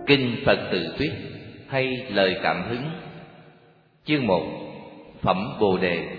Kinh Phật Tự Tuyết hay lời cảm hứng. Chương 1. Phẩm Bồ Đề.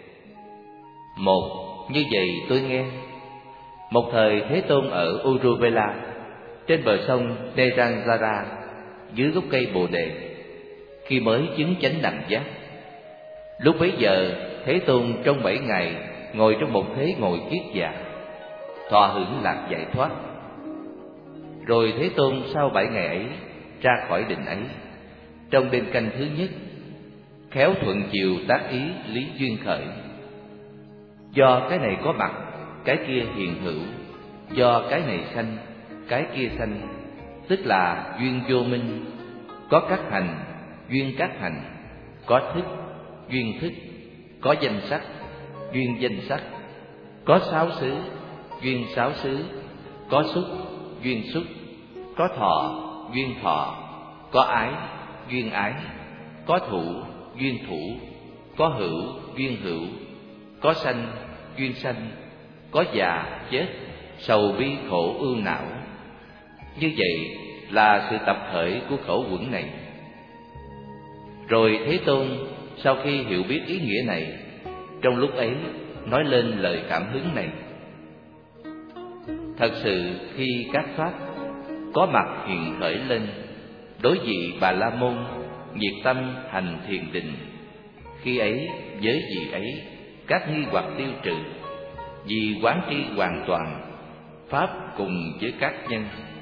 1. Như vậy tôi nghe. Một thời Thế Tôn ở Uruvela, trên bờ sông Neranjara, dưới gốc cây Bồ Đề, khi mới chứng chánh đẳng giác. Lúc bấy giờ Thế Tôn trong 7 ngày ngồi trong một thế ngồi kiết già, thọ hưởng lạc giải thoát. Rồi Thế Tôn sau 7 ngày ấy ra khỏi định ấy, trong đêm canh thứ nhất, khéo thuận chiều tác ý lý duyên khởi. Do cái này có mặt, cái kia hiện hữu; do cái này sanh, cái kia sanh, tức là duyên vô minh. Có các hành, duyên các hành; có thức, duyên thức; có danh sắc, duyên danh sắc; có sáu xứ, duyên sáu xứ; có xúc, duyên xúc; có thọ, duyên thọ; có ái, duyên ái; có thủ, duyên thủ; có hữu, duyên hữu; có sanh, duyên sanh; có già, chết, sầu bi khổ ưu não. Như vậy là sự tập khởi của khẩu quẩn này. Rồi Thế Tôn sau khi hiểu biết ý nghĩa này, trong lúc ấy nói lên lời cảm hứng này. Thật sự khi các pháp có mặt hiện khởi lên, đối vị Bà La Môn nhiệt tâm hành thiền định, khi ấy với vị ấy các nghi hoặc tiêu trừ, vì quán tri hoàn toàn, pháp cùng với các nhân.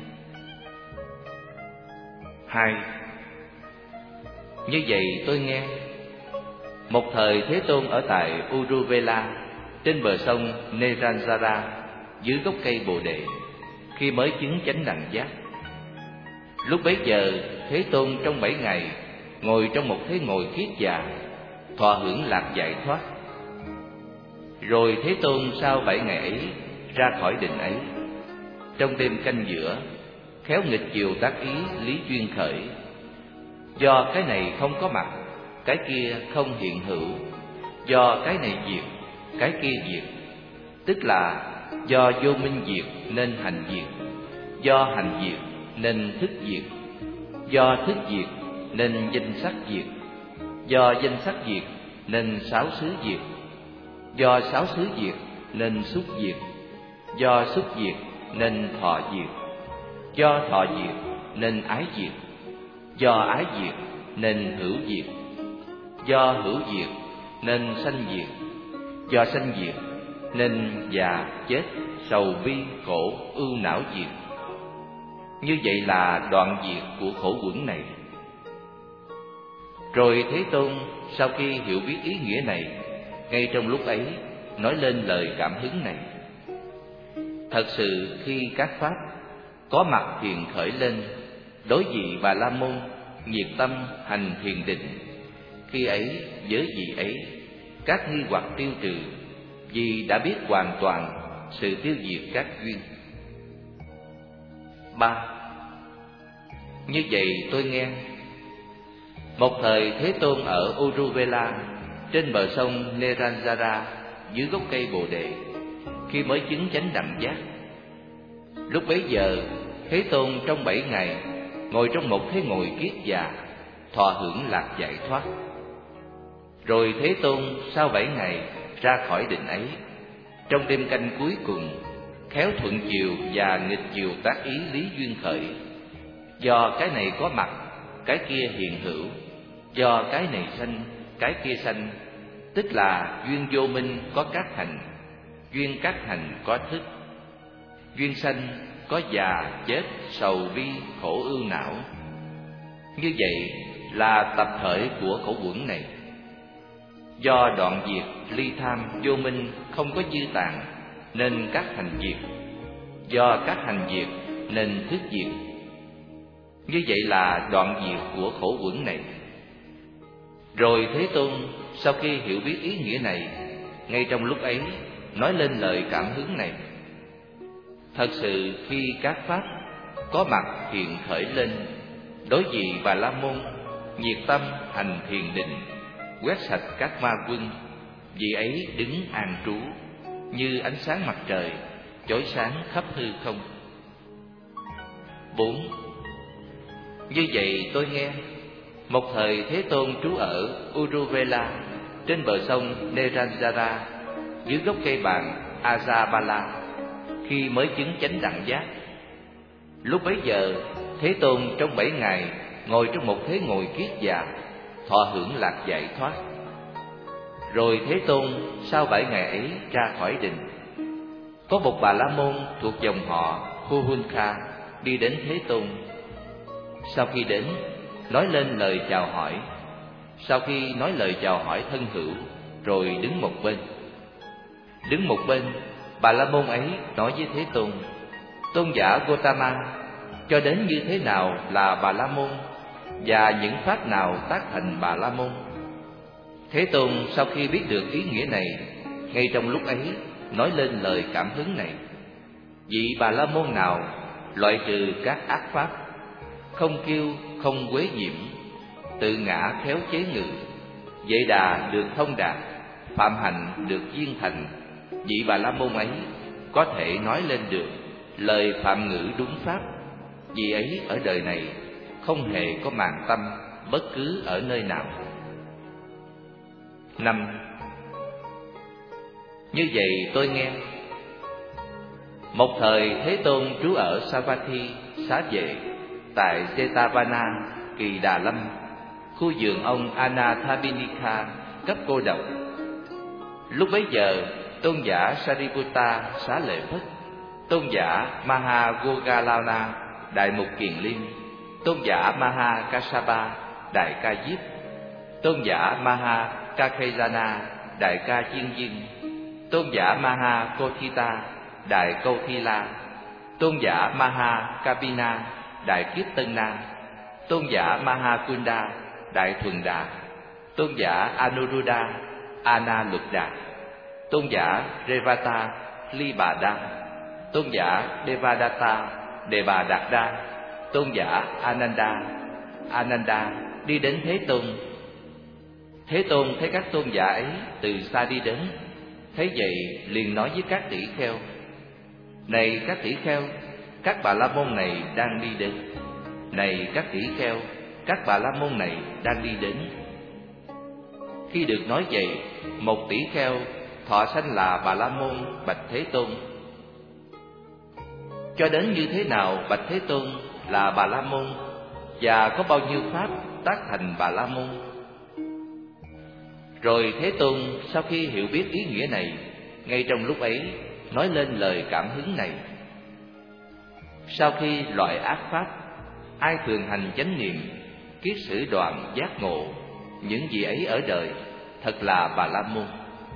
2. Như vậy tôi nghe. Một thời Thế Tôn ở tại Uruvela, trên bờ sông Neranjara, dưới gốc cây Bồ Đề, khi mới chứng chánh đẳng giác. Lúc bấy giờ Thế Tôn trong 7 ngày ngồi trong một thế ngồi kiết già, thọ hưởng lạc giải thoát. Rồi Thế Tôn sau 7 ngày ấy ra khỏi định ấy, trong đêm canh giữa, khéo nghịch chiều tác ý lý duyên khởi. Do cái này không có mặt, cái kia không hiện hữu; do cái này diệt, cái kia diệt, tức là do vô minh diệt nên hành diệt; do hành diệt nên thức diệt; do thức diệt nên danh sắc diệt; do danh sắc diệt nên sáu xứ diệt; do sáu xứ diệt nên xúc diệt; do xúc diệt nên thọ diệt; do thọ diệt nên ái diệt; do ái diệt nên hữu diệt; do hữu diệt nên sanh diệt; do sanh diệt nên già, chết, sầu bi khổ ưu não diệt. Như vậy là đoạn diệt của khổ quẩn này. Rồi Thế Tôn sau khi hiểu biết ý nghĩa này, ngay trong lúc ấy nói lên lời cảm hứng này. Thật sự khi các pháp có mặt hiện khởi lên, đối vị Bà La Môn nhiệt tâm hành thiền định, khi ấy với vị ấy các nghi hoặc tiêu trừ, vì đã biết hoàn toàn sự tiêu diệt các duyên. 3. Như vậy tôi nghe. Một thời Thế Tôn ở Uruvela, trên bờ sông Neranjara, dưới gốc cây Bồ Đề, khi mới chứng chánh đẳng giác. Lúc bấy giờ Thế Tôn trong 7 ngày ngồi trong một thế ngồi kiết già, thọ hưởng lạc giải thoát. Rồi Thế Tôn sau 7 ngày ra khỏi định ấy, trong đêm canh cuối cùng, khéo thuận chiều và nghịch chiều tác ý lý duyên khởi. Do cái này có mặt, cái kia hiện hữu; do cái này sanh, cái kia sanh, tức là duyên vô minh có các hành, duyên các hành có thức; duyên sanh có già, chết, sầu bi khổ ưu não. Như vậy là tập khởi của khổ quẩn này. Do đoạn diệt ly tham vô minh không có dư tàn, nên các hành diệt; do các hành diệt nên thức diệt. Như vậy là đoạn diệt của khổ quẩn này. Rồi Thế Tôn sau khi hiểu biết ý nghĩa này, ngay trong lúc ấy nói lên lời cảm hứng này. Thật sự khi các pháp có mặt hiện khởi lên, đối vị Bà La Môn nhiệt tâm hành thiền định, quét sạch các ma quân, vị ấy đứng an trú như ánh sáng mặt trời chói sáng khắp hư không. 4. Như vậy tôi nghe, một thời Thế Tôn trú ở Uruvela trên bờ sông Neranjara dưới gốc cây bàng Ajabala khi mới chứng chánh đẳng giác. Lúc bấy giờ Thế Tôn trong 7 ngày ngồi trong một thế ngồi kiết già, thọ hưởng lạc giải thoát. Rồi Thế Tôn sau 7 ngày ấy ra khỏi đình. Có một Bà La Môn thuộc dòng họ Huhunka đi đến Thế Tôn. Sau khi đến, nói lên lời chào hỏi. Sau khi nói lời chào hỏi thân hữu, rồi đứng một bên. Đứng một bên, Bà La Môn ấy nói với Thế Tôn: Tôn giả Gotama, cho đến như thế nào là Bà La Môn, và những pháp nào tác thành Bà La Môn? Thế Tôn sau khi biết được ý nghĩa này, ngay trong lúc ấy nói lên lời cảm hứng này: vị Bà La Môn nào loại trừ các ác pháp, không kiêu, không quế nhiễm, tự ngã khéo chế ngự, Vệ đà được thông đạt, phạm hạnh được viên thành, vị Bà La Môn ấy có thể nói lên được lời phạm ngữ đúng pháp. Vị ấy ở đời này không hề có màng tâm bất cứ ở nơi nào. 5. Như vậy tôi nghe, một thời Thế Tôn trú ở Savatthi xá vệ tại Jetavana Kỳ Đà Lâm, khu vườn ông Anathapindika cấp cô độc. Lúc bấy giờ tôn giả Sariputta xá lợi Phất, tôn giả Mahagogalana đại mục Kiền Liên, tôn giả Mahakasapa đại ca diếp, tôn giả Mahakakeyana đại ca chiên viên, tôn giả Mahakothita đại câu thi la, tôn giả Mahakapina đại kiếp tân na, tôn giả Mahakunda đại thuần đà, tôn giả Anuruddha ana lục đà, tôn giả Revata ly bà đa, tôn giả Devadatta đề bà đạt đa, tôn giả Ananda đi đến Thế Tôn. Thế Tôn thấy các tôn giả ấy từ xa đi đến, thấy vậy liền nói với các tỷ kheo: Này các tỷ kheo, các Bà La Môn này đang đi đến. Này các tỷ kheo, các Bà La Môn này đang đi đến. Khi được nói vậy, một tỷ kheo thọ sanh là Bà La Môn bạch Thế Tôn: Cho đến như thế nào bạch Thế Tôn là Bà La Môn, và có bao nhiêu pháp tác thành Bà La Môn? Rồi Thế Tôn sau khi hiểu biết ý nghĩa này, ngay trong lúc ấy nói lên lời cảm hứng này: Sau khi loại ác pháp, ai thường hành chánh niệm, kiết sử đoạn giác ngộ, những gì ấy ở đời thật là Bà La Môn.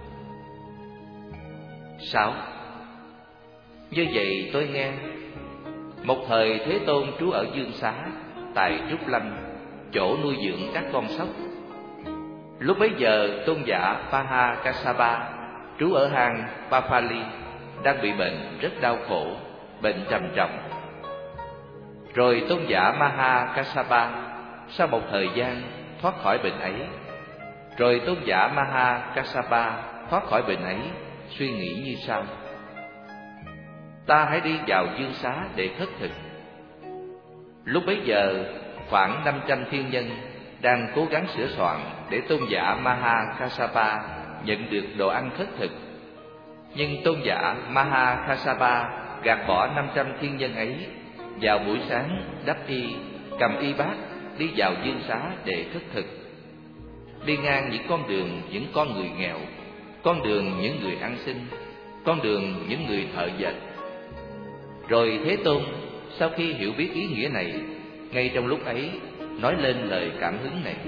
6. Như vậy tôi nghe, một thời Thế Tôn trú ở Dương Xá tại Trúc Lâm, chỗ nuôi dưỡng các con sóc. Lúc bấy giờ tôn giả Mahakasapa trú ở hang Papali đang bị bệnh rất đau khổ, bệnh trầm trọng. Rồi tôn giả Mahakasapa sau một thời gian thoát khỏi bệnh ấy. Rồi tôn giả Mahakasapa thoát khỏi bệnh ấy, suy nghĩ như sau: Ta hãy đi vào Dương Xá để khất thực. Lúc bấy giờ khoảng 500 thiên nhân đang cố gắng sửa soạn để tôn giả Mahakasapa nhận được đồ ăn khất thực. Nhưng tôn giả Mahakasapa gạt bỏ 500 thiên nhân ấy, vào buổi sáng đắp y, cầm y bát đi vào Dương Xá để khất thực. Đi ngang những con đường những con người nghèo, con đường những người ăn xin, con đường những người thợ dệt. Rồi Thế Tôn sau khi hiểu biết ý nghĩa này, ngay trong lúc ấy nói lên lời cảm hứng này: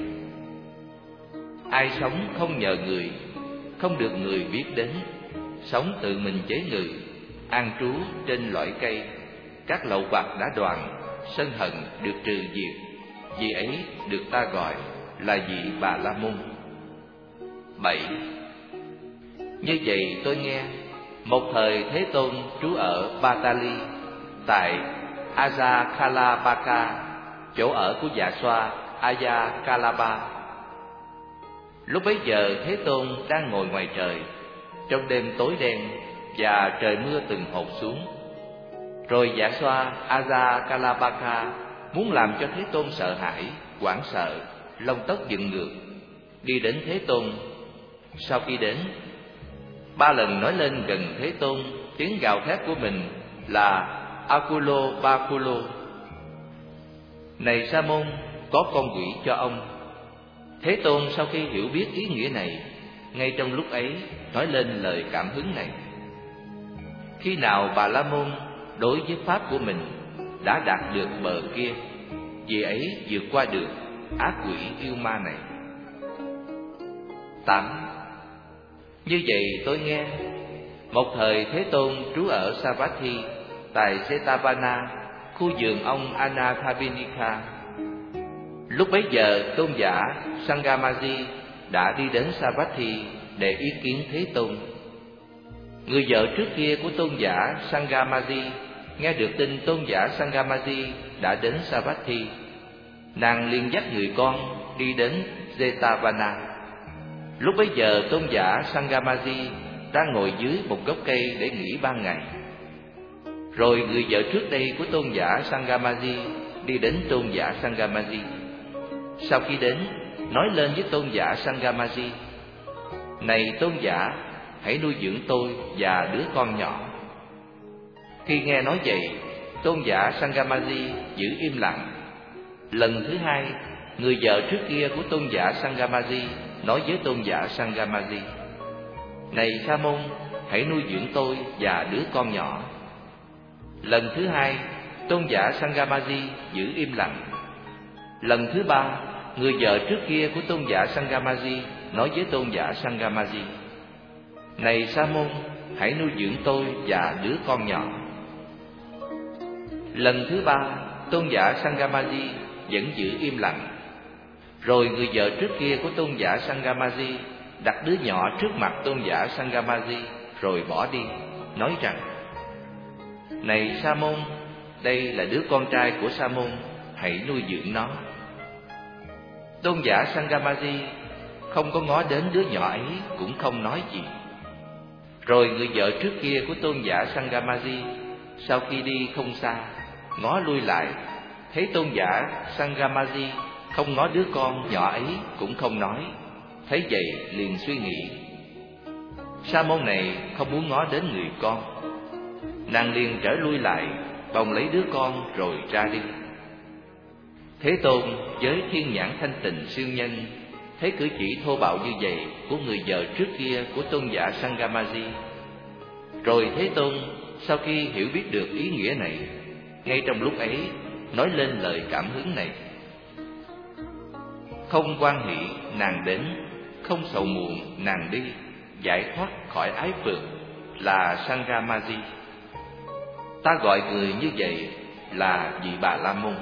Ai sống không nhờ người, không được người biết đến, sống tự mình chế ngự, an trú trên loại cây, các lậu vặt đã đoạn, sân hận được trừ diệt, vì ấy được ta gọi là vị Bà La Môn. 7. Như vậy tôi nghe, một thời Thế Tôn trú ở Patali tại Ajakalabaka, chỗ ở của Dạ Xoa Ayakalaba. Lúc bấy giờ Thế Tôn đang ngồi ngoài trời, trong đêm tối đen và trời mưa từng hột xuống. Rồi Dạ Xoa Ayakalabaka muốn làm cho Thế Tôn sợ hãi, hoảng sợ, lông tóc dựng ngược, đi đến Thế Tôn. Sau khi đến, 3 lần nói lên gần Thế Tôn, tiếng gào thét của mình là Akulo Bakulo. Này Sa môn, có con quỷ cho ông. Thế Tôn sau khi hiểu biết ý nghĩa này, ngay trong lúc ấy nói lên lời cảm hứng này: khi nào Bà La Môn đối với pháp của mình đã đạt được bờ kia, vì ấy vượt qua được ác quỷ yêu ma này. 8. Như vậy tôi nghe, một thời Thế Tôn trú ở Savatthi tại Jetavana, khu vườn ông Anathapindika. Lúc bấy giờ tôn giả Sangamaji đã đi đến Savatthi để ý kiến Thế Tôn. Người vợ trước kia của tôn giả Sangamaji nghe được tin tôn giả Sangamaji đã đến Savatthi, nàng liền dắt người con đi đến Jetavana. Lúc bấy giờ tôn giả Sangamaji đang ngồi dưới một gốc cây để nghỉ ban ngày. Rồi người vợ trước đây của tôn giả Sangamaji đi đến tôn giả Sangamaji. Sau khi đến, nói lên với tôn giả Sangamaji: này tôn giả, hãy nuôi dưỡng tôi và đứa con nhỏ. Khi nghe nói vậy, tôn giả Sangamaji giữ im lặng. Lần thứ hai, người vợ trước kia của tôn giả Sangamaji nói với tôn giả Sangamaji: này Sa môn, hãy nuôi dưỡng tôi và đứa con nhỏ. Lần thứ hai, tôn giả Sangamaji giữ im lặng. Lần thứ ba, người vợ trước kia của tôn giả Sangamaji nói với tôn giả Sangamaji: này Sa môn, hãy nuôi dưỡng tôi và đứa con nhỏ. Lần thứ ba, tôn giả Sangamaji vẫn giữ im lặng. Rồi người vợ trước kia của tôn giả Sangamaji đặt đứa nhỏ trước mặt tôn giả Sangamaji rồi bỏ đi, nói rằng: này Sa môn, đây là đứa con trai của Sa môn, hãy nuôi dưỡng nó. Tôn giả Sangamaji không có ngó đến đứa nhỏ ấy, cũng không nói gì. Rồi người vợ trước kia của tôn giả Sangamaji sau khi đi không xa, ngó lui lại, thấy tôn giả Sangamaji không ngó đứa con nhỏ ấy, cũng không nói. Thấy vậy liền suy nghĩ: sa môn này không muốn ngó đến người con. Nàng liền trở lui lại, bồng lấy đứa con rồi ra đi. Thế Tôn với thiên nhãn thanh tịnh siêu nhân thấy cử chỉ thô bạo như vậy của người vợ trước kia của tôn giả Sangamaji. Rồi Thế Tôn sau khi hiểu biết được ý nghĩa này, ngay trong lúc ấy nói lên lời cảm hứng này: không quan hỷ nàng đến, không sầu muộn nàng đi, giải thoát khỏi ái phượng là Sangamaji. Ta gọi người như vậy là vị Bà La Môn.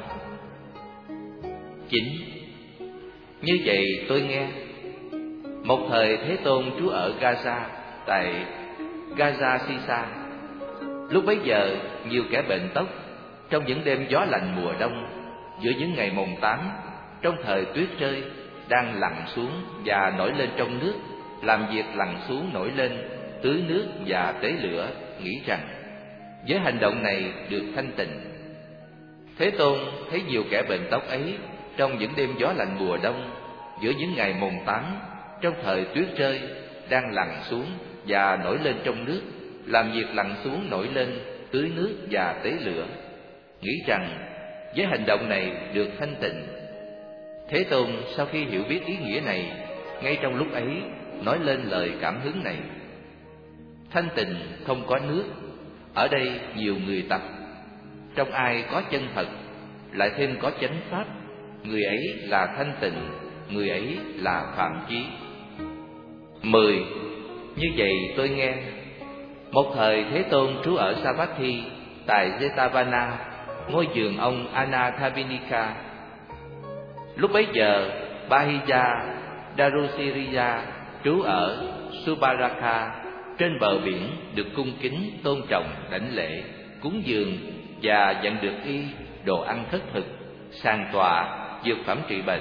9. Như vậy tôi nghe, một thời Thế Tôn trú ở Gaza tại Gaza Sisa. Lúc bấy giờ nhiều kẻ bệnh tóc trong những đêm gió lạnh mùa đông, giữa những ngày mồng 8, trong thời tuyết rơi đang lặn xuống và nổi lên trong nước, làm việc lặn xuống nổi lên, tưới nước và tế lửa, nghĩ rằng với hành động này được thanh tịnh. Thế Tôn thấy nhiều kẻ bệnh tóc ấy trong những đêm gió lạnh mùa đông, giữa những ngày mồng 8, trong thời tuyết rơi đang lặn xuống và nổi lên trong nước, làm việc lặn xuống nổi lên, tưới nước và tế lửa, nghĩ rằng với hành động này được thanh tịnh. Thế Tôn sau khi hiểu biết ý nghĩa này, ngay trong lúc ấy nói lên lời cảm hứng này: thanh tịnh không có nước. Ở đây nhiều người tập, trong ai có chân thật, lại thêm có chánh pháp, người ấy là thanh tịnh, người ấy là phạm chí. 10. Như vậy tôi nghe, một thời Thế Tôn trú ở Savatthi tại Jetavana, ngôi vườn ông Anathapindika. Lúc bấy giờ Bahija Darusiriya trú ở Subaraka, trên bờ biển, được cung kính tôn trọng đảnh lễ, cúng dường và nhận được y đồ ăn thất thực, sàn tọa, dược phẩm trị bệnh.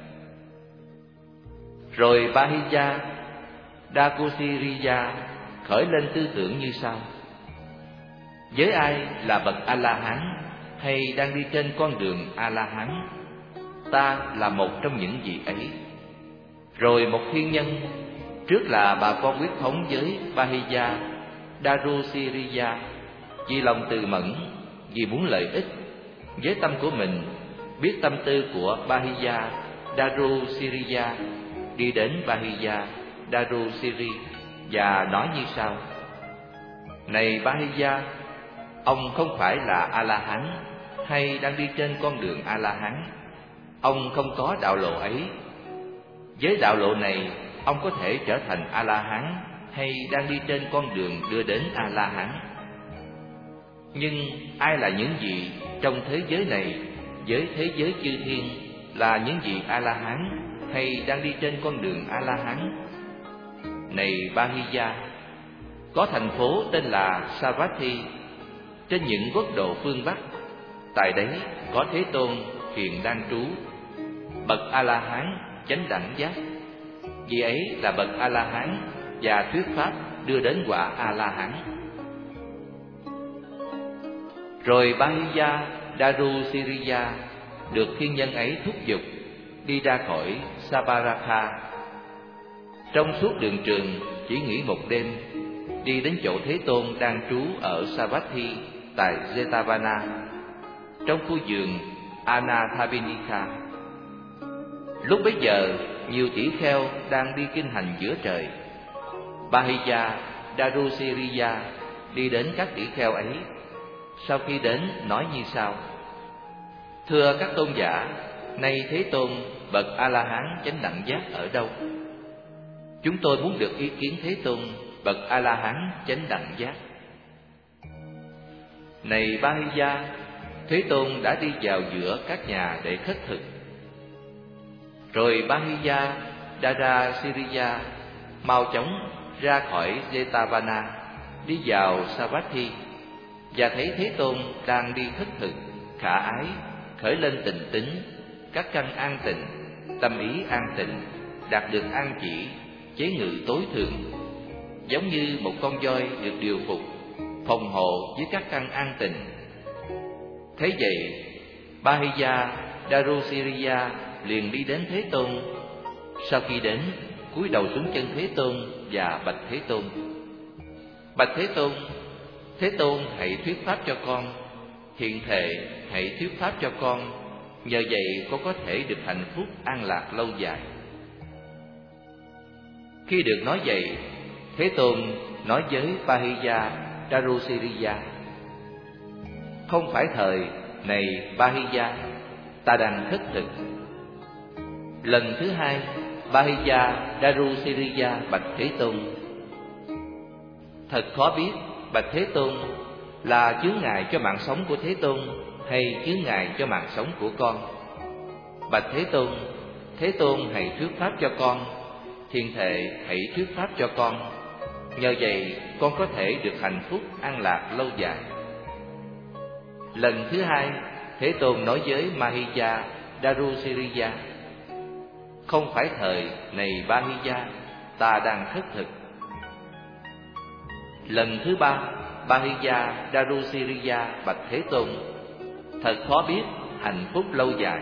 Rồi Bahija Darusiriya khởi lên tư tưởng như sau: với ai là bậc A La Hán hay đang đi trên con đường A-la-hán? Ta là một trong những vị ấy. Rồi một thiên nhân, trước là bà con quyết thống với Bahija Darusiriya, vì lòng từ mẫn, vì muốn lợi ích với tâm của mình, biết tâm tư của Bahija Darusiriya, đi đến Bahija Darusiri và nói như sau: Này Bahija, ông không phải là A-la-hán hay đang đi trên con đường A-la-hán. Ông không có đạo lộ ấy. Với đạo lộ này, ông có thể trở thành A-la-hán hay đang đi trên con đường đưa đến A-la-hán. Nhưng ai là những vị trong thế giới này với thế giới chư thiên là những vị A-la-hán hay đang đi trên con đường A-la-hán? Này Bahija, có thành phố tên là Savatthi trên những quốc độ phương Bắc. Tại đấy có Thế Tôn hiện đang trú, bậc A-la-hán chánh đẳng giác. Vì ấy là bậc A-la-hán và thuyết pháp đưa đến quả A-la-hán. Rồi Bahija Darusiriya được thiên nhân ấy thúc giục đi ra khỏi Sabaratha. Trong suốt đường trường chỉ nghỉ một đêm, đi đến chỗ Thế Tôn đang trú ở Savatthi tại Jetavana, trong khu vườn Anathapinika. Lúc bấy giờ, nhiều tỷ kheo đang đi kinh hành giữa trời. Bahija Darusiriya đi đến các tỷ kheo ấy. Sau khi đến, nói như sau: Thưa các tôn giả, nay Thế Tôn bậc A-la-hán chánh đẳng giác ở đâu? Chúng tôi muốn được ý kiến Thế Tôn bậc A-la-hán chánh đẳng giác. Này Bahija, Thế Tôn đã đi vào giữa các nhà để khất thực. Rồi Bahija Darusiriya mau chóng ra khỏi Jetavana, đi vào Savatthi, và thấy Thế Tôn đang đi khất thực, khả ái, khởi lên tình tính, các căn an tịnh, tâm ý an tịnh, đạt được an chỉ, chế ngự tối thượng, giống như một con voi được điều phục, phòng hộ với các căn an tịnh. Thế vậy, Bahija Darusiriya liền đi đến Thế Tôn. Sau khi đến, cúi đầu xuống chân Thế Tôn và bạch Thế Tôn: Bạch Thế Tôn hãy thuyết pháp cho con, hiện thệ hãy thuyết pháp cho con, nhờ vậy con có thể được hạnh phúc an lạc lâu dài. Khi được nói vậy, Thế Tôn nói với Bahija Darusiriya: Không phải thời, này Bahija, ta đang khất thực. Lần thứ hai, Bahija Darusiriya bạch Thế Tôn: Thật khó biết, bạch Thế Tôn, là chướng ngại cho mạng sống của Thế Tôn hay chướng ngại cho mạng sống của con? Bạch Thế Tôn hãy thuyết pháp cho con, thiên thệ hãy thuyết pháp cho con, nhờ vậy con có thể được hạnh phúc an lạc lâu dài. Lần thứ hai, Thế Tôn nói với Mahija Darusiriya: Không phải thời, này Bahija, ta đang khất thực. Lần thứ ba, Bahija Darusiriya bạch Thế Tôn: Thật khó biết hạnh phúc lâu dài.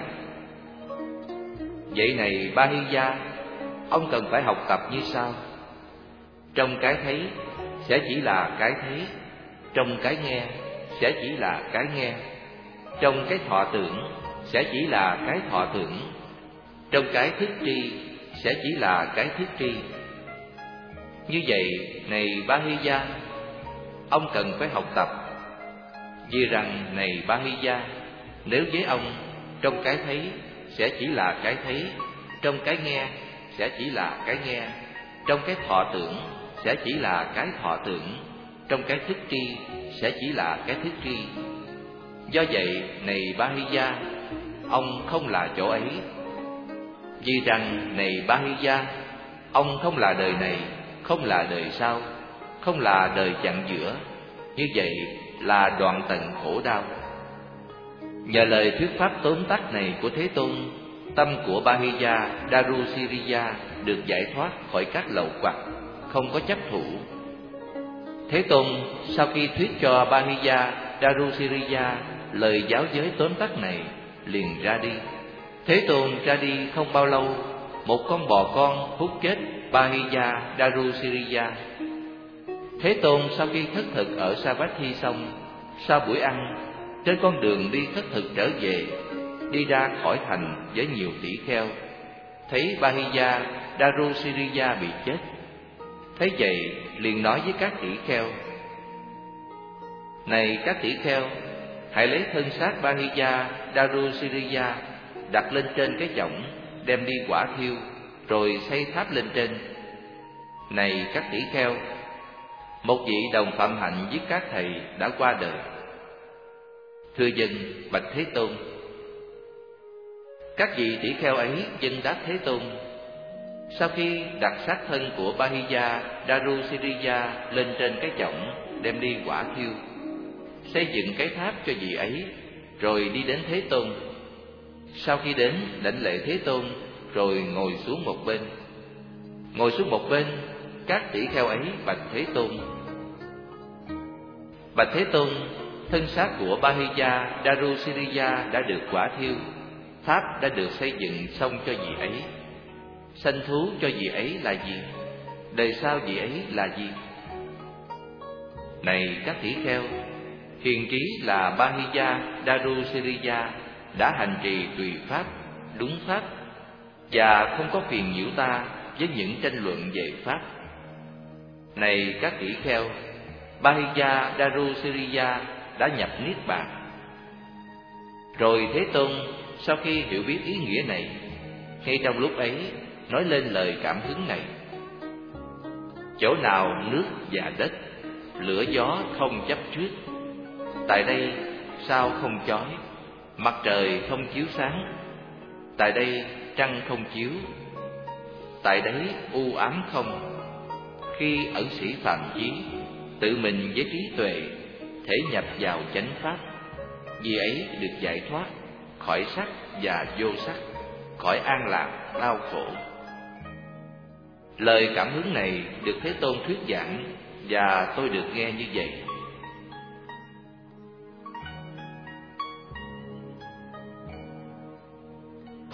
Vậy này Bahija, ông cần phải học tập như sau: Trong cái thấy sẽ chỉ là cái thấy, trong cái nghe sẽ chỉ là cái nghe, trong cái thọ tưởng sẽ chỉ là cái thọ tưởng, trong cái thức tri sẽ chỉ là cái thức tri. Như vậy, này Bahija, ông cần phải học tập. Vì rằng, này Bahija, nếu với ông, trong cái thấy sẽ chỉ là cái thấy, trong cái nghe sẽ chỉ là cái nghe, trong cái thọ tưởng sẽ chỉ là cái thọ tưởng, trong cái thức tri sẽ chỉ là cái thức tri. Do vậy, này Bahija, ông không là chỗ ấy. Vì rằng, này Bahija, ông không là đời này, không là đời sau, không là đời chặn giữa. Như vậy là đoạn tận khổ đau. Nhờ lời thuyết pháp tóm tắt này của Thế Tôn, tâm của Bahija Darusiriya được giải thoát khỏi các lậu hoặc, không có chấp thủ. Thế Tôn sau khi thuyết cho Bahija Darusiriya lời giáo giới tóm tắt này liền ra đi. Thế Tôn ra đi không bao lâu, một con bò con hút chết Bahija Darusiriya. Thế Tôn sau khi khất thực ở Savatthi xong, sau buổi ăn, trên con đường đi khất thực trở về, đi ra khỏi thành với nhiều tỷ kheo, thấy Bahija Darusiriya bị chết. Thấy vậy liền nói với các tỷ kheo: Này các tỷ kheo, hãy lấy thân xác Bahija Darusiriya đặt lên trên cái chõng, đem đi quả thiêu, rồi xây tháp lên trên. Này các tỷ kheo, một vị đồng phạm hạnh với các thầy đã qua đời. Thưa dân, bạch Thế Tôn. Các vị tỷ kheo ấy dân đáp Thế Tôn: Sau khi đặt xác thân của Bahija Darusiriya lên trên cái chõng, đem đi quả thiêu, xây dựng cái tháp cho vị ấy, rồi đi đến Thế Tôn. Sau khi đến, đảnh lễ Thế Tôn, rồi ngồi xuống một bên. Ngồi xuống một bên, các tỷ kheo ấy bạch Thế Tôn: Bạch Thế Tôn, thân xác của Bahija Darusiriya đã được quả thiêu, tháp đã được xây dựng xong cho vị ấy. Sanh thú cho vị ấy là gì? Đời sau vị ấy là gì? Này các tỷ kheo, hiền trí là Bahija Darusiriya đã hành trì tùy pháp, đúng pháp, và không có phiền nhiễu ta với những tranh luận về pháp. Này các tỷ kheo, Bahija Darusiriya đã nhập niết bàn. Rồi Thế Tôn sau khi hiểu biết ý nghĩa này, ngay trong lúc ấy nói lên lời cảm hứng này: Chỗ nào nước và đất, lửa gió không chấp trước, tại đây sao không chói, mặt trời không chiếu sáng, tại đây trăng không chiếu, tại đấy u ám không. Khi ẩn sĩ phàm chí tự mình với trí tuệ thể nhập vào chánh pháp, vì ấy được giải thoát khỏi sắc và vô sắc, khỏi an lạc đau khổ. Lời cảm hứng này được Thế Tôn thuyết giảng, và tôi được nghe như vậy.